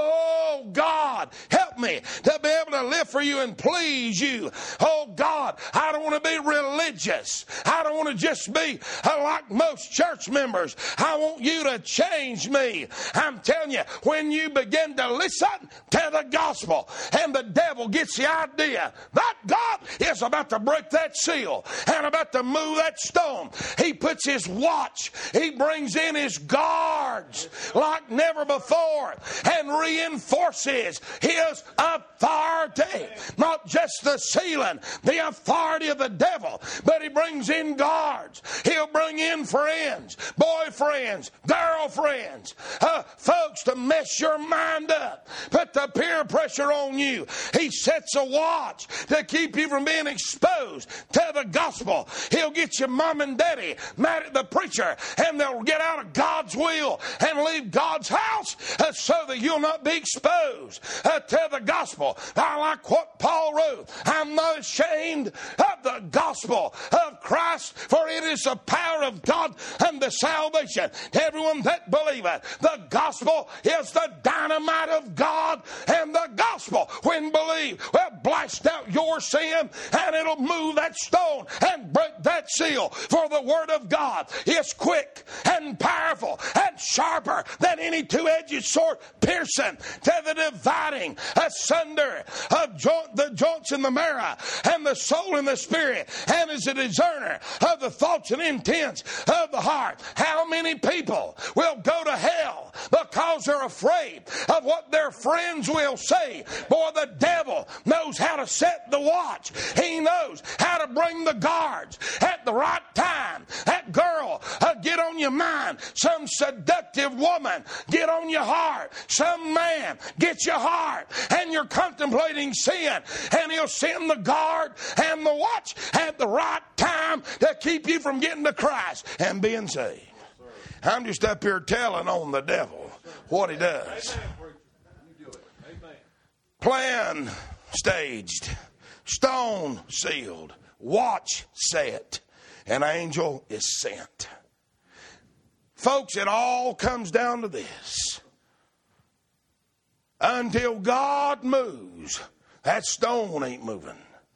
Oh God, help me to be able to live for you and please you. Oh God, I don't want to be religious. I don't want to just be like most church members. I want you to change me. I'm telling you, when you begin to listen to the gospel and the devil gets the idea that God is about to break that seal and about to move that stone, he puts his watch, he brings in his guards like never before and reinforces his authority. Not just the sealing, the authority of the devil, but he brings in guards. He'll bring in friends, boyfriends, girlfriends, folks to mess your mind up, put the peer pressure on you. He sets a watch to keep you from being exposed to the gospel. He'll get your mom and daddy mad at the preacher, and they'll get out of God's will and leave God's house so that you'll not be exposed to the gospel. I like what Paul wrote. I'm not ashamed of the gospel of Christ, for it is the power of God and the salvation to everyone that believeth. The gospel is the dynamite of God, and the gospel, when believed, will blast out your sin, and it'll move that stone and break that seal. For the word of God is quick and powerful and sharper than any two-edged sword, piercing to the dividing asunder of the joints and the marrow and the soul and the spirit, and is a discerner of the thoughts and intents of the heart. How many people will go to hell because they're afraid of what their friends will say? Boy, the devil knows how to set the watch. He knows how to bring the guards at the right time. That girl, get on your mind. Some seductive woman, get on your heart. Some man, get your heart. And you're contemplating sin, and he'll send the guard and the watch at the right time to keep you from getting to Christ and being saved. I'm just up here telling on the devil what he does. Plan staged, stone sealed, watch set, an angel is sent. Folks, it all comes down to this. Until God moves, that stone ain't moving.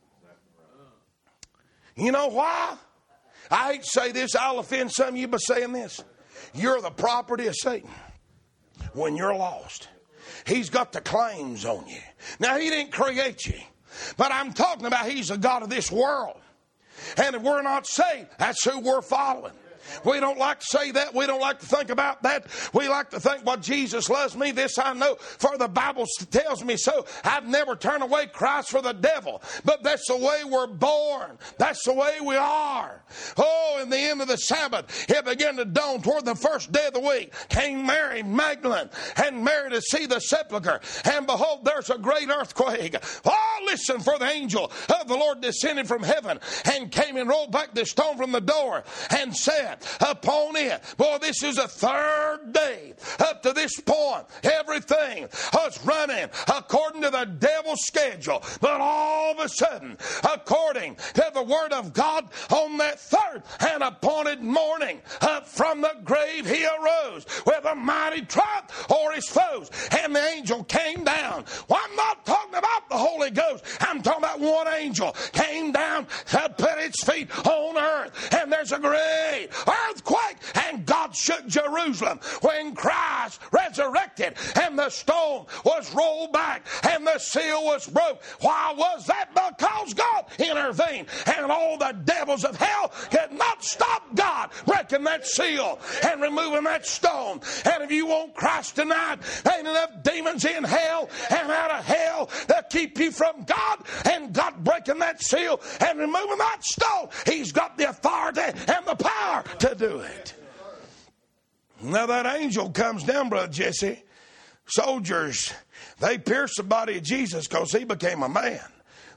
You know why? I hate to say this, I'll offend some of you by saying this. You're the property of Satan when you're lost. He's got the claims on you. Now, he didn't create you, but I'm talking about he's the God of this world. And if we're not saved, that's who we're following. We don't like to say that. We don't like to think about that. We like to think, well, Jesus loves me. This I know, for the Bible tells me so. I've never turned away Christ for the devil. But that's the way we're born. That's the way we are. Oh, in the end of the Sabbath, it began to dawn toward the first day of the week. Came Mary Magdalene and Mary to see the sepulchre. And behold, there's a great earthquake. Oh, listen, for the angel of the Lord descended from heaven and came and rolled back the stone from the door and said upon it. Boy, this is the third day. Up to this point, everything was running according to the devil's schedule. But all of a sudden, according to the word of God, on that third and appointed morning, up from the grave he arose with a mighty triumph o'er his foes. And the angel came down. Well, I'm not talking about the Holy Ghost. I'm talking about one angel came down to put its feet on earth. And there's a great earthquake, and God shook Jerusalem when Christ resurrected, and the stone was rolled back, and the seal was broke. Why was that? Because God intervened, and all the devils of hell could not stop God breaking that seal and removing that stone. And if you want Christ tonight, there ain't enough demons in hell and out of hell to keep you from God and God breaking that seal and removing that stone. He's got the authority and the power to do it. Now that angel comes down, Brother Jesse. Soldiers, they pierced the body of Jesus because he became a man.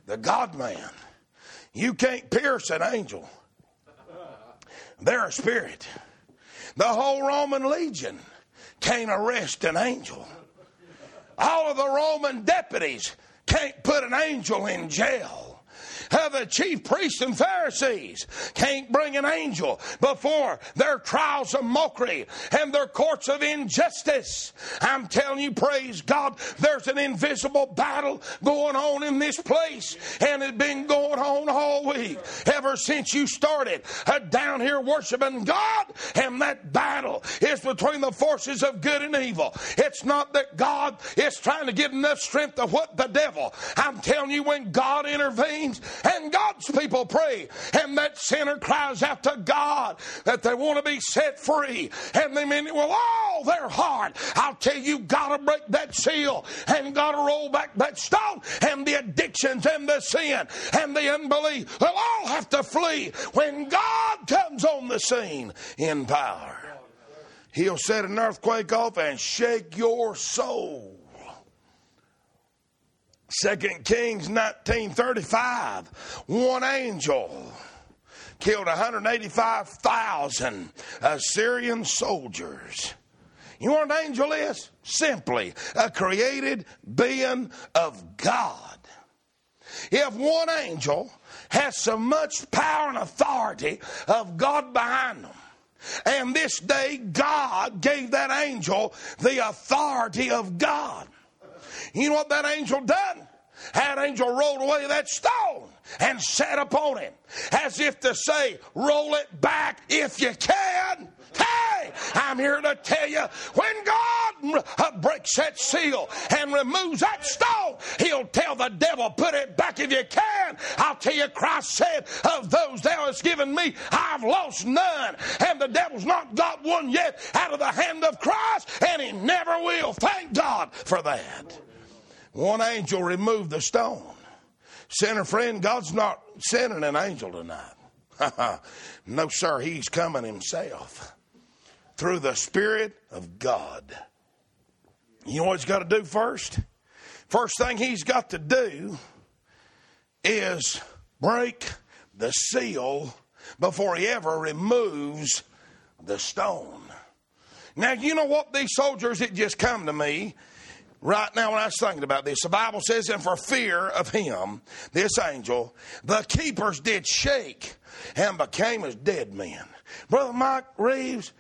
the God-man. You can't pierce an angel. They're a spirit. The whole Roman legion can't arrest an angel. All of the Roman deputies can't put an angel in jail. The chief priests and Pharisees can't bring an angel before their trials of mockery and their courts of injustice. I'm telling you, praise God, there's an invisible battle going on in this place, and it's been going on all week ever since you started down here worshiping God. And that battle is between the forces of good and evil. It's not that God is trying to get enough strength to whip the devil. I'm telling you, when God intervenes and God's people pray, and that sinner cries out to God that they want to be set free, and they mean it with all their heart, I'll tell you, got to break that seal and got to roll back that stone, and the addictions and the sin and the unbelief, they'll all have to flee when God comes on the scene in power. He'll set an earthquake off and shake your soul. 2 Kings 19:35, one angel killed 185,000 Assyrian soldiers. You know what an angel is? Simply a created being of God. If one angel has so much power and authority of God behind them, and this day God gave that angel the authority of God. You know what that angel done? That angel rolled away that stone and sat upon him, as if to say, roll it back if you can. Hey, I'm here to tell you, when God breaks that seal and removes that stone, he'll tell the devil, put it back if you can. I'll tell you, Christ said, of those thou hast given me, I've lost none. And the devil's not got one yet out of the hand of Christ, and he never will. Thank God for that. One angel removed the stone. Sinner friend, God's not sending an angel tonight. No, sir, he's coming himself through the Spirit of God. You know what he's got to do first? First thing he's got to do is break the seal before he ever removes the stone. Now, you know what? These soldiers that just come to me right now when I was thinking about this, the Bible says, and for fear of him, this angel, the keepers did shake and became as dead men. Brother Mike Reeves,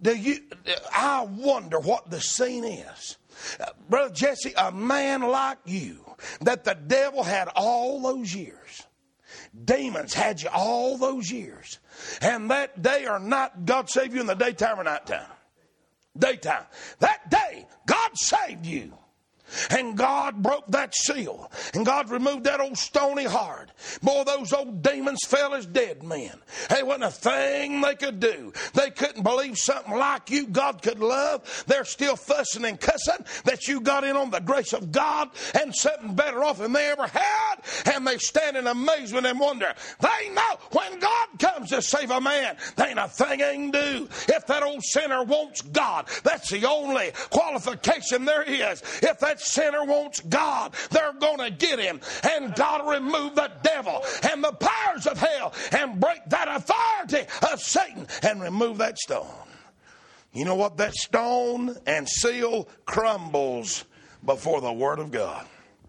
I wonder what the scene is. Brother Jesse, a man like you, that the devil had all those years. Demons had you all those years. And that day or night, God saved you in the daytime or nighttime? Daytime. That day, God saved you. And God broke that seal. And God removed that old stony heart. Boy, those old demons fell as dead men. There wasn't a thing they could do. They couldn't believe something like you God could love. They're still fussing and cussing that you got in on the grace of God and something better off than they ever had. And they stand in amazement and wonder. They know when God comes to save a man, there ain't a thing they can do. If that old sinner wants God, that's the only qualification there is. If that sinner wants God, they're going to get him. And God will remove the devil and the powers of hell and break that authority of Satan and remove that stone. You know what? That stone and seal crumbles before the Word of God.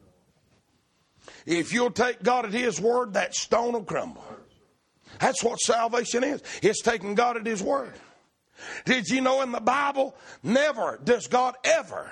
If you'll take God at His Word, that stone will crumble. That's what salvation is. It's taking God at His Word. Did you know in the Bible, never does God ever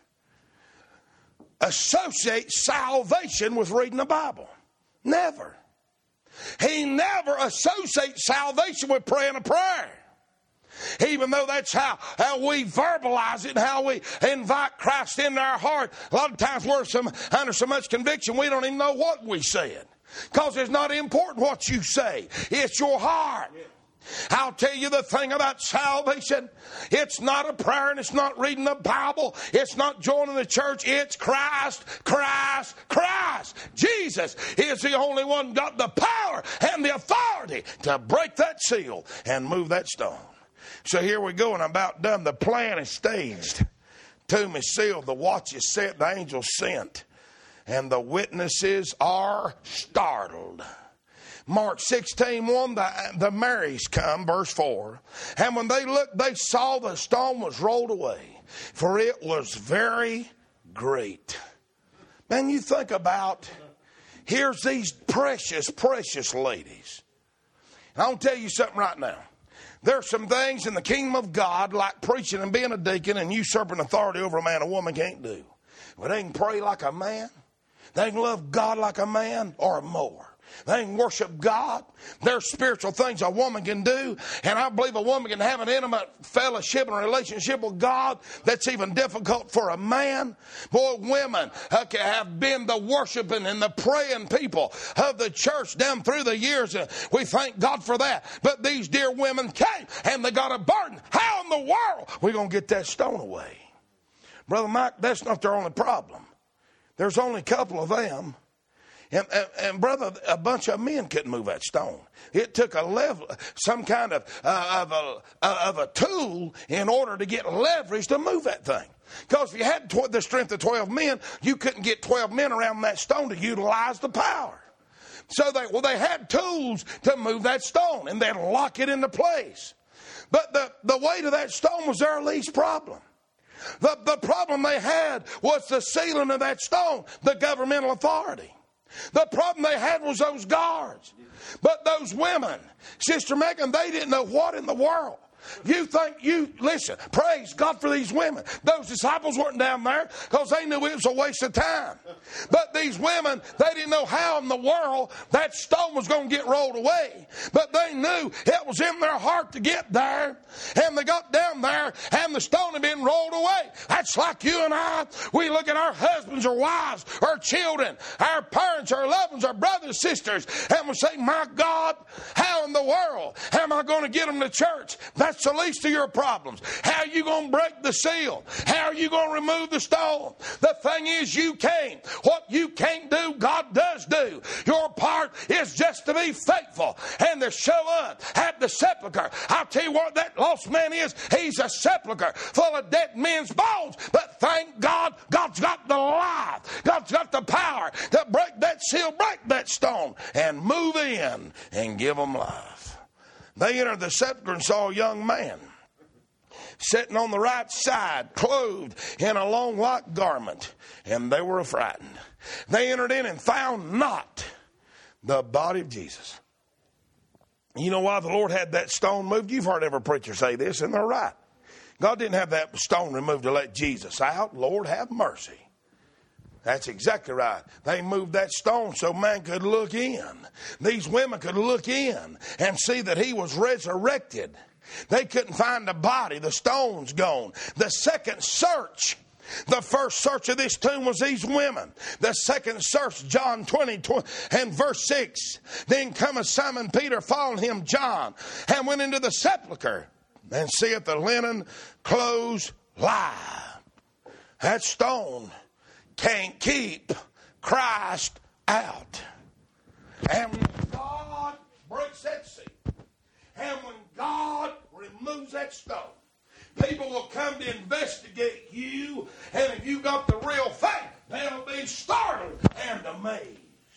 associate salvation with reading the Bible? Never. He never associates salvation with praying a prayer. Even though that's how we verbalize it and how we invite Christ into our heart. A lot of times we're under so much conviction we don't even know what we said. Because it's not important what you say. It's your heart. I'll tell you the thing about salvation. It's not a prayer and it's not reading the Bible. It's not joining the church. It's Christ, Christ, Christ. Jesus is the only one got the power and the authority to break that seal and move that stone. So here we go, and I'm about done. The plan is staged. Tomb is sealed. The watch is set. The angel sent. and the witnesses are startled. Mark 16:1, the Marys come, verse 4. And when they looked, they saw the stone was rolled away, for it was very great. Man, you think about, here's these precious, precious ladies. And I'll tell you something right now. There's some things in the kingdom of God, like preaching and being a deacon and usurping authority over a man or woman can't do. But they can pray like a man. They can love God like a man or more. They can worship God. There's spiritual things a woman can do. And I believe a woman can have an intimate fellowship and relationship with God that's even difficult for a man. Boy, women have been the worshiping and the praying people of the church down through the years. And we thank God for that. But these dear women came and they got a burden. How in the world are we going to get that stone away? Brother Mike, that's not their only problem. There's only a couple of them. And brother, a bunch of men couldn't move that stone. It took some kind of a tool in order to get leverage to move that thing. Because if you had the strength of 12 men, you couldn't get 12 men around that stone to utilize the power. So they had tools to move that stone, and they'd lock it into place. But the weight of that stone was their least problem. The problem they had was the sealing of that stone, the governmental authority. The problem they had was those guards. But those women, Sister Megan, they didn't know what in the world. Listen, praise God for these women. Those disciples weren't down there because they knew it was a waste of time. But these women, they didn't know how in the world that stone was going to get rolled away. But they knew it was in their heart to get there. And they got down there and the stone had been rolled away. That's like you and I. We look at our husbands or wives, our children, our parents, our loved ones, our brothers, sisters, and we say, my God, how in the world am I going to get them to church? That's the least of your problems. How are you going to break the seal? How are you going to remove the stone? The thing is, you can't. What you can't do, God does do. Your part is just to be faithful and to show up at the sepulcher. I'll tell you what that lost man is. He's a sepulcher full of dead men's bones. But thank God, God's got the life. God's got the power to break that seal, break that stone, and move in and give them life. They entered the sepulchre and saw a young man sitting on the right side, clothed in a long white garment, and they were frightened. They entered in and found not the body of Jesus. You know why the Lord had that stone moved? You've heard every preacher say this, and they're right. God didn't have that stone removed to let Jesus out. Lord, have mercy. That's exactly right. They moved that stone so man could look in. These women could look in and see that he was resurrected. They couldn't find the body. The stone's gone. The second search. The first search of this tomb was these women. The second search, John 20 and verse 6. Then cometh Simon Peter, following him John, and went into the sepulchre, and seeth the linen clothes lie. That stone can't keep Christ out. And when God breaks that seal, and when God removes that stone, people will come to investigate you, and if you got the real thing, they'll be startled and amazed.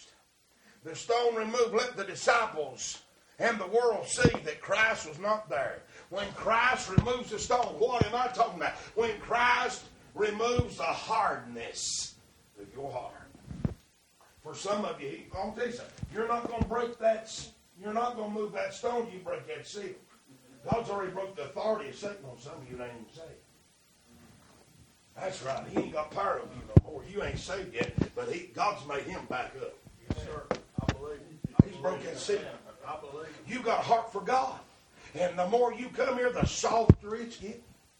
The stone removed, let the disciples and the world see that Christ was not there. When Christ removes the stone, what am I talking about? When Christ removes the hardness of your heart. For some of you, I'll tell you something, you're not going to break that, you're not going to move that stone, you break that seal. God's already broke the authority of Satan on some of you that ain't even saved. That's right, he ain't got power over you no more. You ain't saved yet, but God's made him back up. Yes, sir. I believe. He's broke that seal. I believe. You got a heart for God. And the more you come here, the softer it's getting.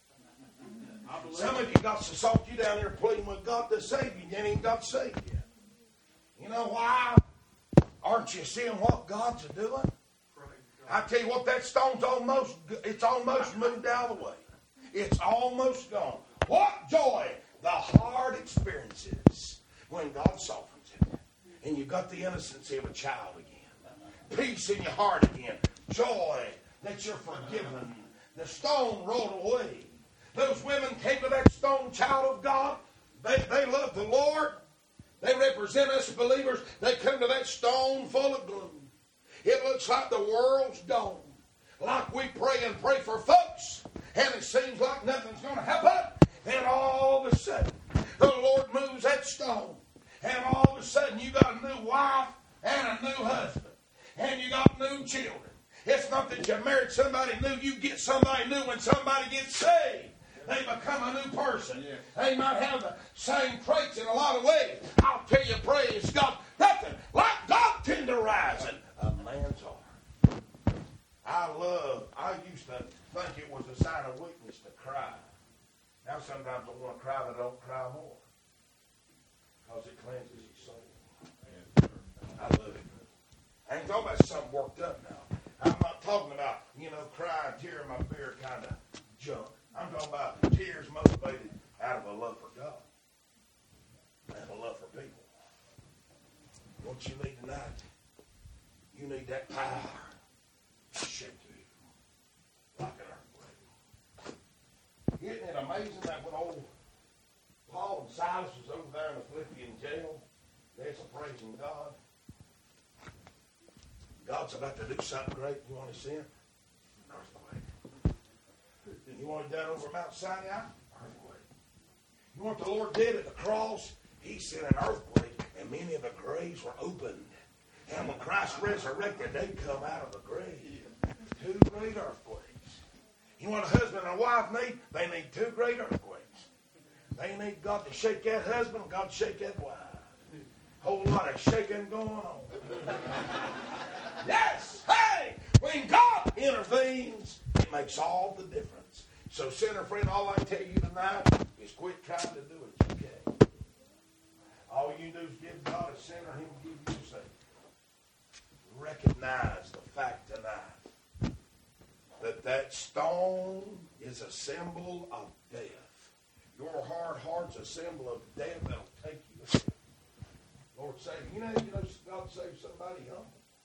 Some of you got so soft, you down there pleading with God to save you, you ain't even got saved yet. You know why? Aren't you seeing what God's doing? I tell you what, that stone's almost moved out of the way. It's almost gone. What joy the heart experiences when God softens it. And you've got the innocency of a child again. Peace in your heart again. Joy that you're forgiven. The stone rolled away. Those women came to that stone, child of God. They loved the Lord. They represent us believers. They come to that stone full of gloom. It looks like the world's doomed. Like we pray and pray for folks, and it seems like nothing's going to happen. Then all of a sudden, the Lord moves that stone. And all of a sudden, you got a new wife and a new husband. And you got new children. It's not that you married somebody new. You get somebody new when somebody gets saved. They become a new person. They might have the same traits in a lot of ways. I'll tell you, praise God, nothing like God tenderizing a man's heart. I used to think it was a sign of weakness to cry. Now sometimes I want to cry, but I don't cry more. Because it cleanses your soul. I love it. I ain't talking about something worked up now. I'm not talking about, crying, tear in my beard kind of junk. I'm talking about tears motivated out of a love for God and a love for people. What you need tonight, you need that power to shake you like an earthquake. Isn't it amazing that when old Paul and Silas was over there in the Philippian jail, they're praising God. God's about to do something great. You want to see it? An earthquake. You want it done over Mount Sinai? Earthquake. You want the Lord dead at the cross? He sent an earthquake, and many of the graves were opened. And when Christ resurrected, they come out of the grave. Two great earthquakes. You want a husband and a wife need? They need two great earthquakes. They need God to shake that husband, God to shake that wife. Whole lot of shaking going on. Yes! Hey! When God intervenes, it makes all the difference. So, sinner friend, all I tell you tonight is quit trying to do it. You can't. All you do is give God a sinner, and He will give you a Savior. Recognize the fact tonight that stone is a symbol of death. Your hard heart's a symbol of death that'll take you to hell. Lord save God saved somebody young.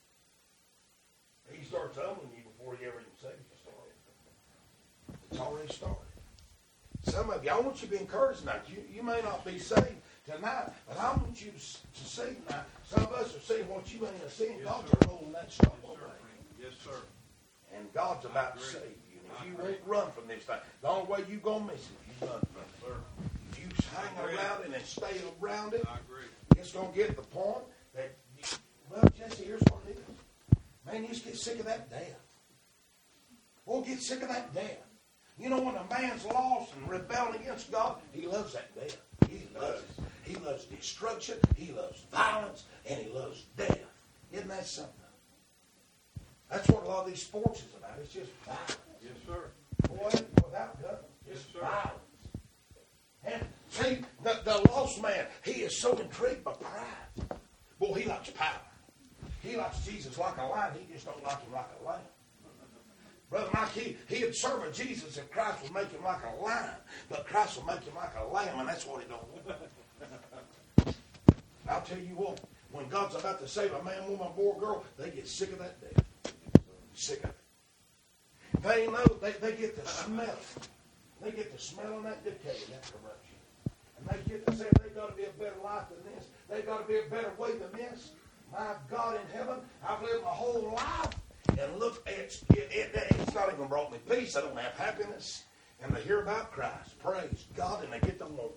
He starts humbling you before He ever even saves you. It's already started. Some of you, I want you to be encouraged tonight. You may not be saved tonight, but I want you to see tonight. Some of us are seeing what you ain't seeing. Yes, God's rolling that stone away. Yes, sir. And God's about to save you. And if you won't run from this thing, the only way you're going to miss it is you run from it. Sir. If you hang around it and stay around it, I agree. It's going to get to the point that, Jesse, here's what it is. Man, you just get sick of that death. Boy, get sick of that death. You know, when a man's lost and rebelling against God, he loves that death. He loves it. He loves destruction. He loves violence. And he loves death. Isn't that something? That's what a lot of these sports is about. It's just violence. Yes, sir. Boy, without guns. Just Yes, sir. violence. And see, the lost man, he is so intrigued by pride. Boy, he likes power. He likes Jesus like a lion. He just don't like him like a lamb. Brother Mike, he'd serve a Jesus if Christ would make him like a lion. But Christ will make him like a lamb, and that's what he don't want. I'll tell you what, when God's about to save a man, woman, boy, girl, they get sick of that death. Sick of it. They know, they get the smell. They get the smell of that decay and that corruption. And they get to say they got to be a better life than this. They got to be a better way than this. My God in heaven, I've lived my whole life. And look, it's not even brought me peace. I don't have happiness. And they hear about Christ. Praise God. And they get the warning.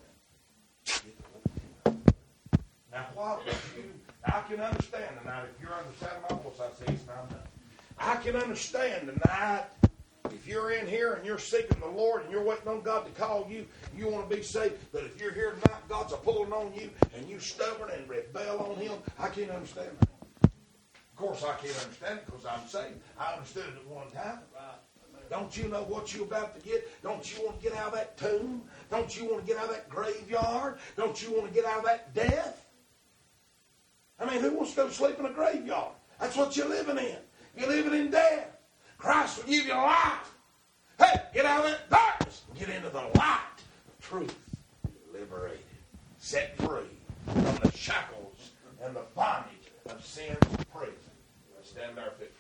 Now, what would you... I can understand tonight. If you're on the side of my voice, I say it's not done. I can understand tonight. If you're in here and you're seeking the Lord and you're waiting on God to call you, you want to be saved. But if you're here tonight, God's a pulling on you and you stubborn and rebel on Him, I can't understand that. Of course, I can't understand it because I'm saved. I understood it at one time. Don't you know what you're about to get? Don't you want to get out of that tomb? Don't you want to get out of that graveyard? Don't you want to get out of that death? I mean, who wants to go to sleep in a graveyard? That's what you're living in. You're living in death. Christ will give you life. Hey, get out of that darkness and get into the light of truth. Liberated, set free from the shackles and the bondage of sin's prison. Stand there,